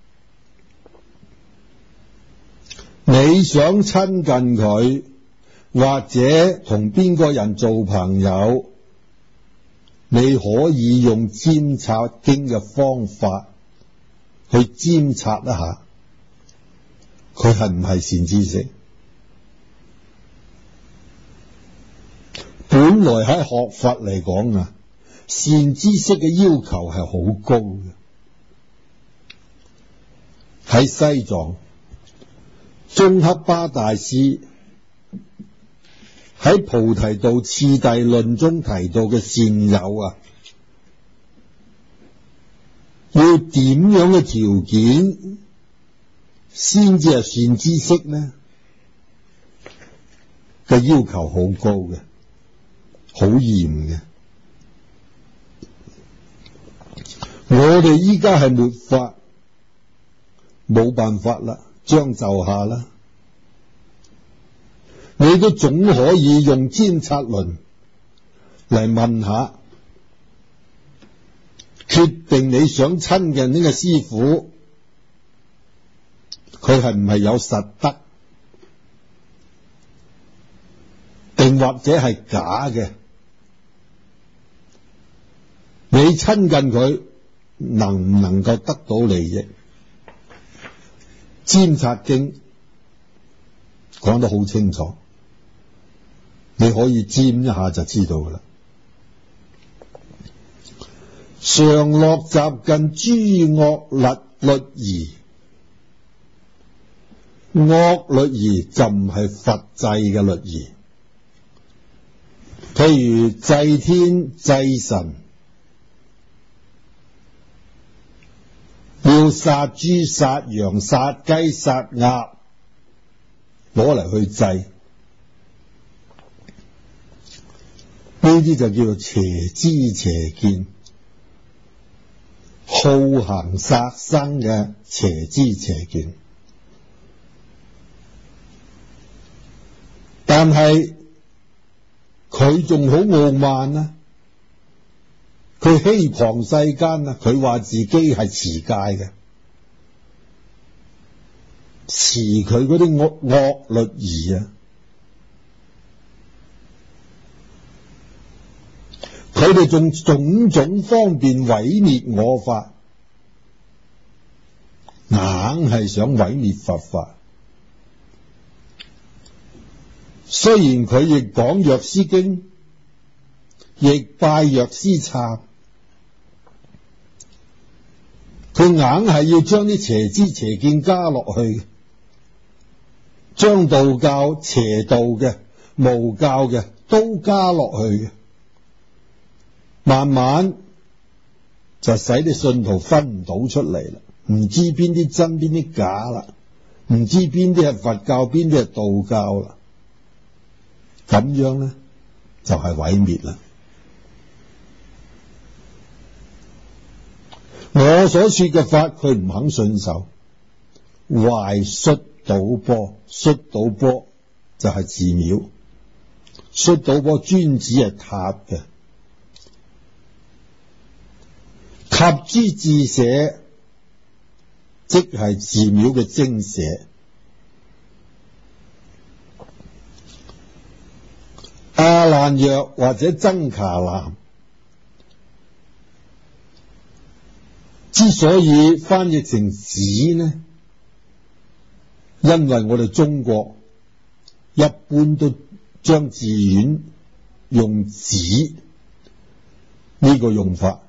你想親近佢，或者同邊個人做朋友，你可以用尖察經嘅方法去監察一下，佢係唔係善知識。本來喺學佛嚟講啊，善知識嘅要求係好高嘅。喺西藏，宗喀巴大師喺菩提道次第論中提到嘅善友啊，要點樣嘅條件先至係善知識呢？嘅要求好高嘅，好嚴嘅。我哋依家係末法，冇辦法啦，將就下啦。你都總可以用監察論嚟問下，決定你想親近呢個師父，佢係唔係有實德，定或者係假嘅？你親近佢能唔能夠得到利益？監察經講得好清楚，你可以沾一下就知道噶啦。常樂習近諸惡律儀，惡律儀就唔係佛制嘅律儀。 譬如祭天祭神，要殺豬殺羊殺雞殺鴨攞嚟去祭，呢啲就叫做邪知邪見，好行殺生嘅邪知邪見。但係佢仲好傲慢啊，佢欺狂世間啊，佢話自己係持戒嘅，持佢嗰啲惡律儀啊，佢哋仲種種方便毀滅我法，硬係想毀滅佛法。雖然佢亦講藥師經，亦拜藥師懺，佢硬係要將啲邪知邪見加落去，將道教邪道嘅無教嘅都加落去嘅，慢慢就使啲信徒分唔到出嚟啦，唔知邊啲真邊啲假啦，唔知邊啲係佛教邊啲係道教啦，咁樣咧就係毀滅啦。我所說嘅法佢唔肯信受，壞率島波，率島波就係寺廟，率島波專指係塔嘅，及之智舍即係寺廟嘅精舍。阿蘭若或者僧伽藍之所以翻譯成寺呢，因為我哋中國一般都將寺院用寺呢個用法，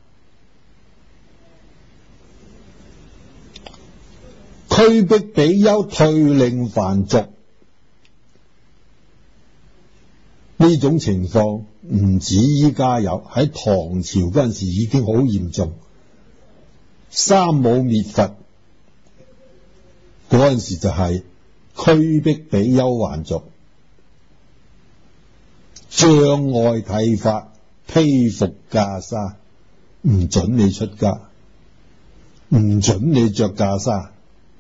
驅逼比丘退令還俗，呢種情況唔止依家有，喺唐朝嗰陣時已經好嚴重。三武滅佛嗰陣時就係驅逼比丘還俗，障礙剃髮，披服袈裟，唔准你出家，唔准你着袈裟。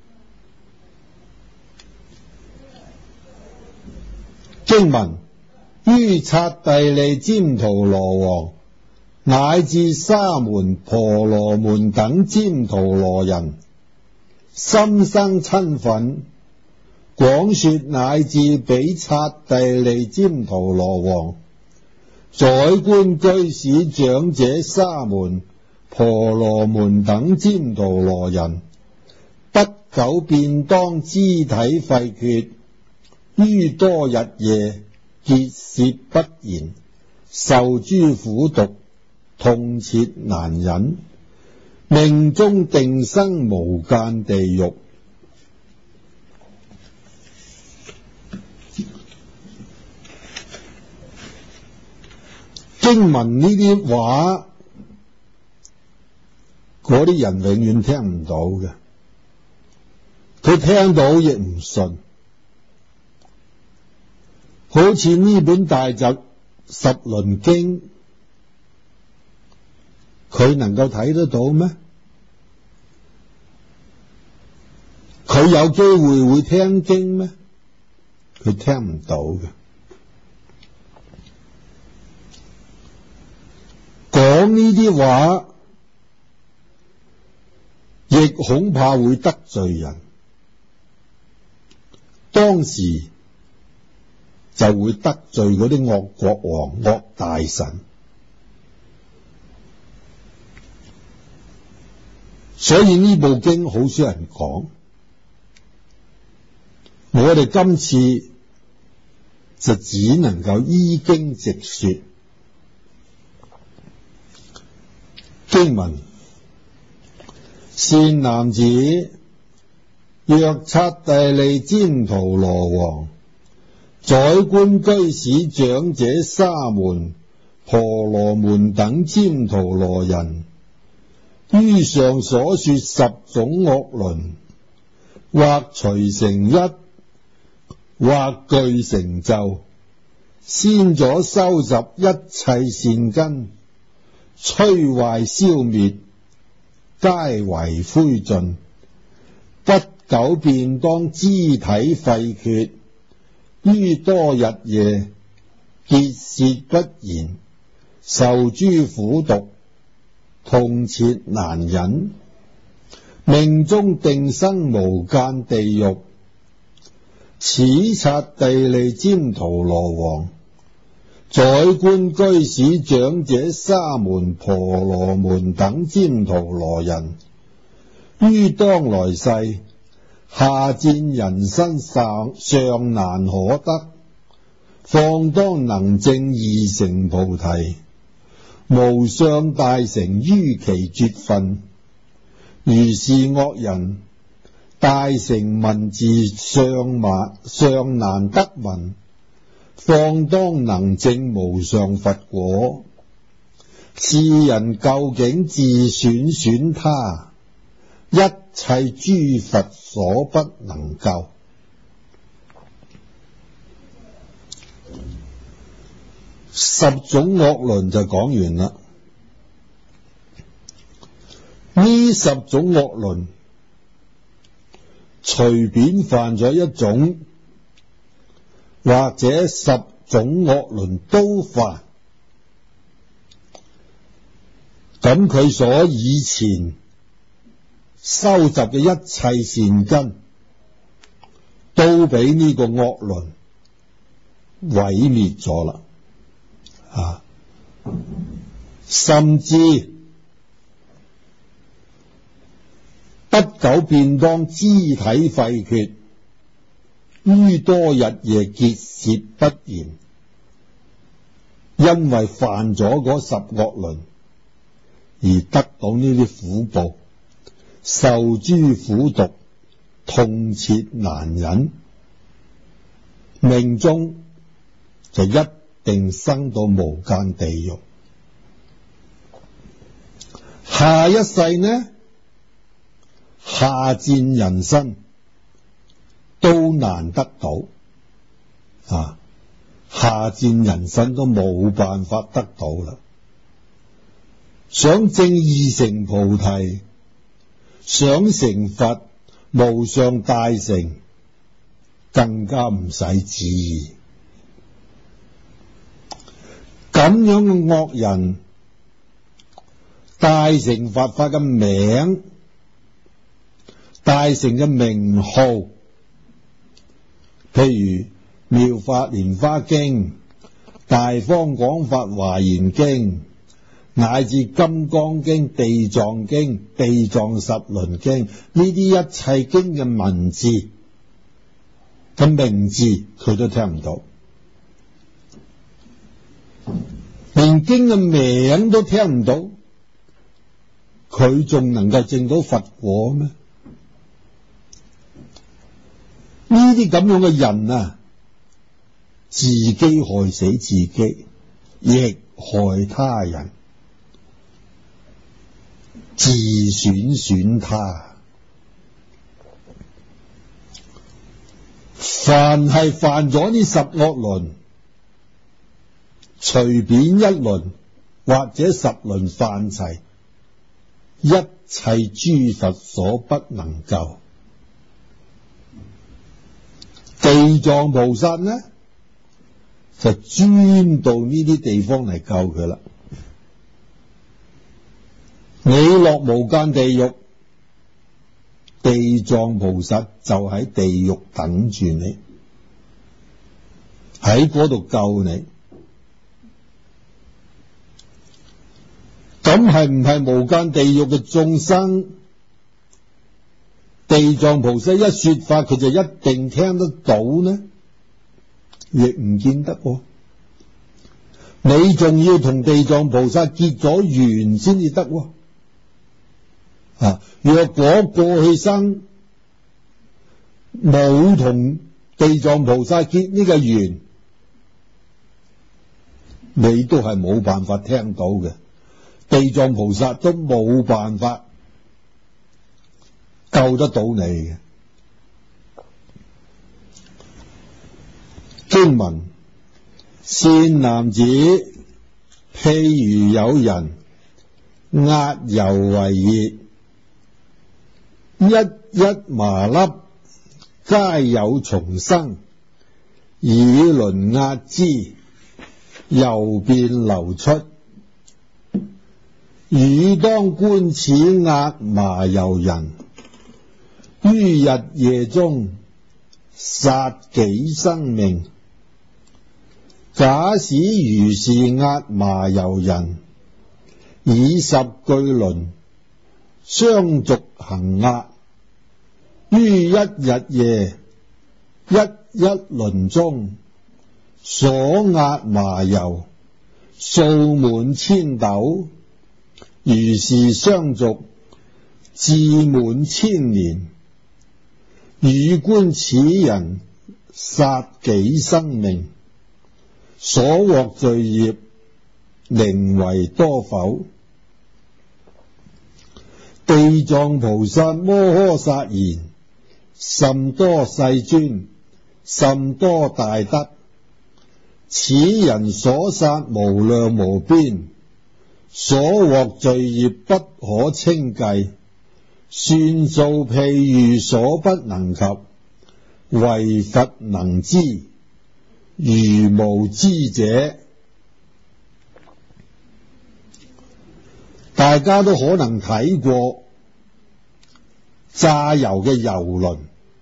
經文於剎帝利旃荼羅王乃至沙門婆羅門等旃荼羅人，心生瞋忿，廣說乃至彼剎帝利旃荼羅王、宰官居士長者沙門婆羅門等旃荼羅人，不久便當肢體廢缺，於多日夜結舌不言，受諸苦毒，痛切難忍，命終定生無間地獄。經文呢啲話，嗰啲人永遠聽唔到嘅，佢聽到亦唔信。好似呢本大集十輪經，佢能夠睇得到咩？佢有機會會聽經咩？佢聽唔到嘅。講呢啲話，亦恐怕會得罪人，當時就會得罪嗰啲惡國王、惡大臣。所以呢部經好少人講，我哋今次就只能夠依經直說。經文：善男子，若剎帝利旃荼羅王宰官居士長者沙門婆羅門等旃荼羅人，於上所說10種惡輪，或隨成一，或具成就，先咗收集一切善根，摧壞消滅，皆為灰燼，不久便當肢體廢缺，於多日夜結舌不言，受諸苦毒，痛切難忍，命終定生無間地獄。此剎帝利旃荼羅王，宰官居士長者沙門婆羅門等旃荼羅人，於當來世下賤人身尚難可得，況當能證二乘菩提，無上大乘於其絕分。如是惡人，大乘文字尚難得聞，況當能證無上佛果。是人究竟自損他，一切諸佛所不能救。10種惡輪就講完啦。呢10種惡輪，隨便犯咗一種，或者10種惡輪都犯，咁佢所以前收集嘅一切善根，都俾呢個惡輪毀滅咗啦。甚至不久便當肢體廢缺，於多日夜結舌不言，因為犯咗嗰10惡輪而得到呢啲苦報，受諸苦毒，痛切難忍，命終就一定生到無間地獄。下一世呢，下賤人身都難得到，下賤人身都冇辦法得到啦。想證二乘菩提，想成佛無上大乘，更加唔使旨意。咁樣嘅惡人，大乘佛法嘅名，大乘嘅名號，譬如妙法蓮華經、大方廣法華嚴經，乃至金剛經、地藏經、地藏十輪經，呢啲一切經嘅文字嘅名字佢都聽唔到，連經嘅名都聽唔到，佢仲能夠證到佛果咩？呢啲咁樣嘅人啊，自己害死自己，亦害他人，自損他。凡係犯咗呢10惡輪，隨便一輪或者10輪犯齊，一切諸佛所不能救。地藏菩薩呢，就專到呢啲地方嚟救佢啦。你落無間地獄，地藏菩薩就喺地獄等住你，喺嗰度救你。咁係唔係無間地獄嘅眾生，地藏菩薩一說法，佢就一定聽得到呢？亦唔見得喎。你仲要同地藏菩薩結咗緣先至得喎。若果過去生冇同地藏菩薩結呢個緣，你都係冇辦法聽到嘅，地藏菩薩都冇辦法救得到你嘅。經文：善男子，譬如有人壓油為熱，一一麻粒皆有蟲生，以輪壓之，油便流出。汝當觀此壓麻油人，於日夜中殺己生命。假使如是壓麻油人，以10巨輪相續行壓，於一日夜一輪中，所壓麻油數滿千斗，如是相續至滿千年。汝觀此人殺己生命，所獲罪業寧為多否？地藏菩薩摩訶薩言：甚多世尊，甚多大德。此人所殺無量無邊，所獲罪業不可稱計，算數譬喻所不能及，唯佛能知。如無知者，大家都可能睇過榨油嘅油輪，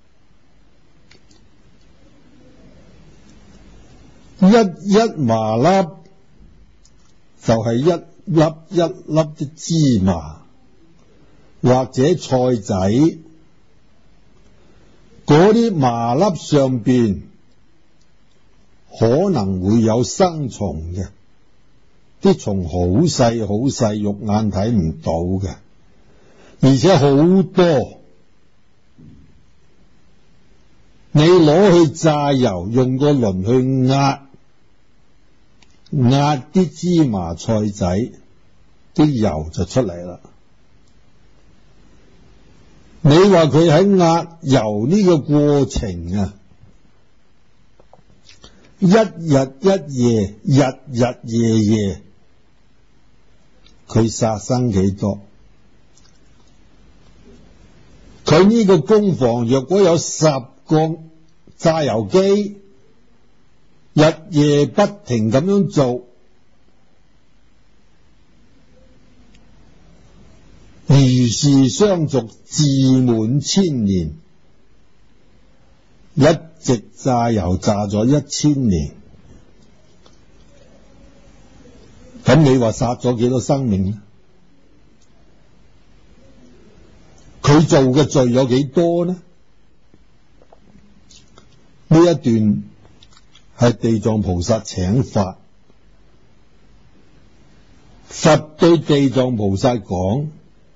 一麻粒就係一粒一粒的芝麻或者菜仔，嗰啲麻粒上邊可能會有生蟲嘅，啲蟲好細好細，肉眼睇唔到嘅，而且好多。你攞去榨油，用個輪去壓啲芝麻菜仔，啲油就出嚟啦。你話佢喺壓油呢個過程啊，一日一夜，日日夜夜，佢殺生幾多？佢呢個工房若果有10個榨油機，日夜不停咁樣做，如是相續至滿千年，一直榨油榨咗1000年，咁你話殺咗幾多生命呢？佢做嘅罪有幾多呢？呢一段係地藏菩薩請法，佛對地藏菩薩講：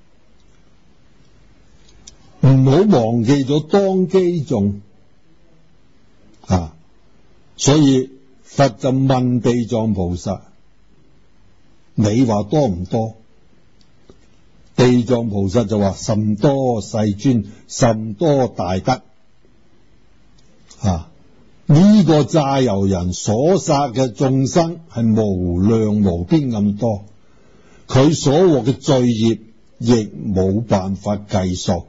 唔好忘記咗當機眾啊！所以佛就問地藏菩薩：你話多唔多？地藏菩薩就話：甚多世尊，甚多大德。呢個榨油人所殺嘅眾生係無量無邊咁多，佢所獲嘅罪業亦冇辦法計數。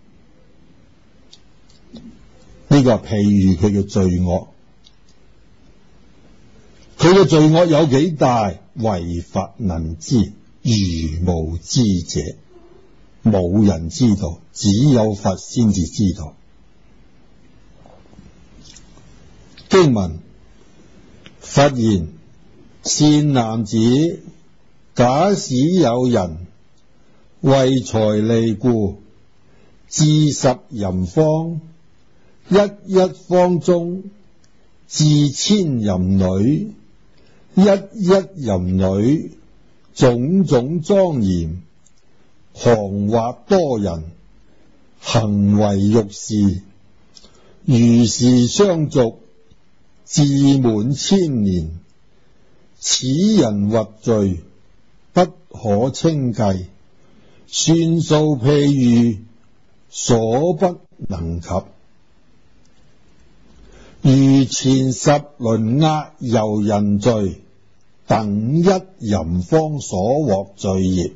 呢個係譬喻佢嘅罪惡，佢嘅罪惡有幾大，唯佛能知，如無知者，冇人知道，只有佛先至知道。經文：佛言，善男子，假使有人為財利故，置10淫坊，一一坊中置千淫女，一一淫女種種莊嚴，行惑多人，行為欲事， 如是相續，至滿千年，此人獲罪，不可稱計，算數譬喻，所不能及。如前十輪壓由人罪，等一淫方所獲罪業。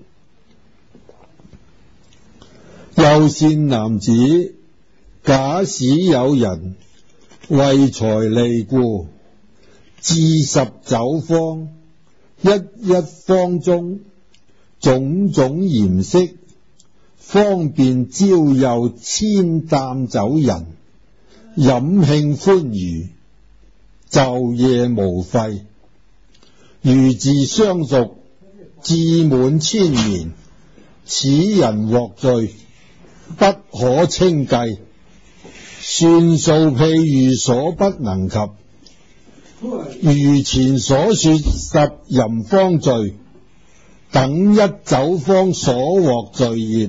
又善男子，假使有人為財利故，置十酒坊，一坊中種種嚴飾，方便招誘千擔酒人，飲慶歡娛，晝夜無廢。如是相續，至滿千年，此人獲罪，不可稱計，算數譬喻，所不能及。如前所說十淫方罪，等一酒坊所獲罪業。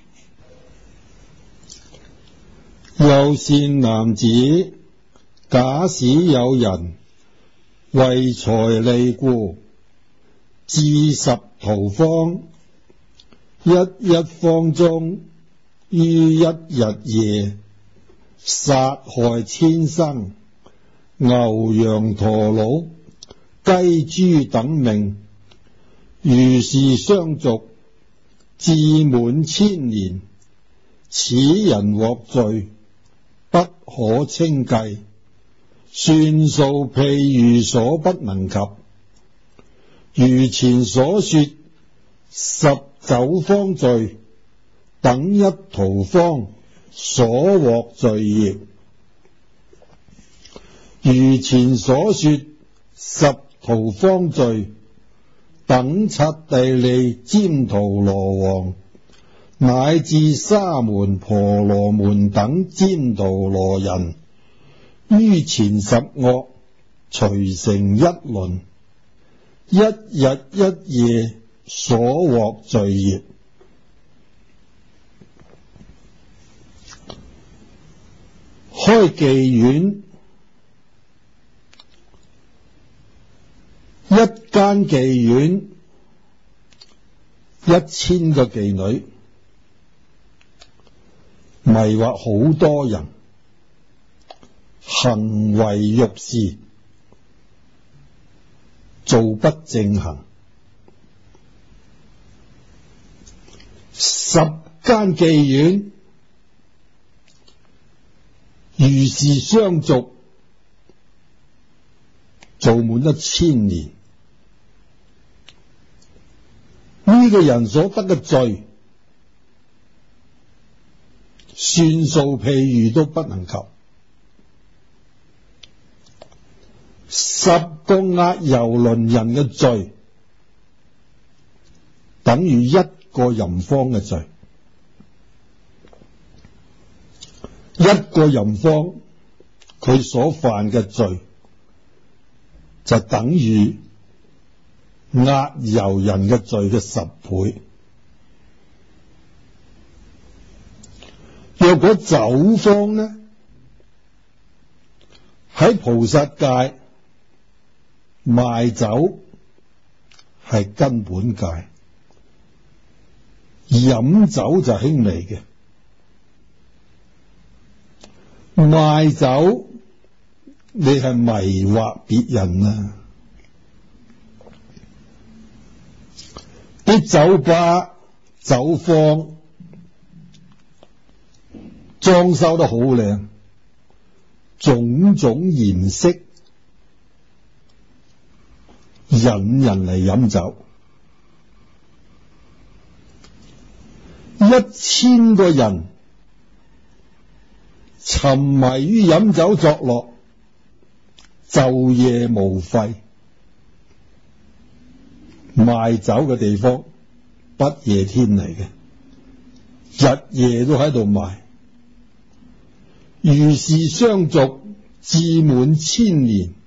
又善男子，假使有人為財利故，置十屠坊，一坊中於一日夜，殺害千生，牛羊駝鹿雞豬等命，如是相續，至滿千年，此人獲罪，不可稱計，算數譬喻，所不能及。如前所說十酒坊罪，等一屠坊所獲罪業。如前所說十屠坊罪，等剎帝利旃荼羅王，乃至沙門婆羅門等旃荼羅人，於前十惡，隨成一輪，一日一夜所獲罪業。開妓院，一間妓院，1000個妓女，迷惑好多人，行為欲事，做不正行。10間妓院，如是相續，做滿1000年。呢個人所得嘅罪，算數譬喻都不能及。10個壓由輪人嘅罪，等於一個淫坊嘅罪。一個淫坊，佢所犯嘅罪，就等於壓由人嘅罪嘅10倍。若果酒坊呢，喺菩薩戒，賣酒係根本戒，飲酒就輕微嘅。賣酒你係迷惑別人啊！啲酒吧酒坊裝修得好靚，種種顏色引人嚟飲酒，1000個人沉迷於飲酒作樂，晝夜無廢。賣酒嘅地方不夜天嚟嘅，日夜都喺度賣。如是相續，至滿千年，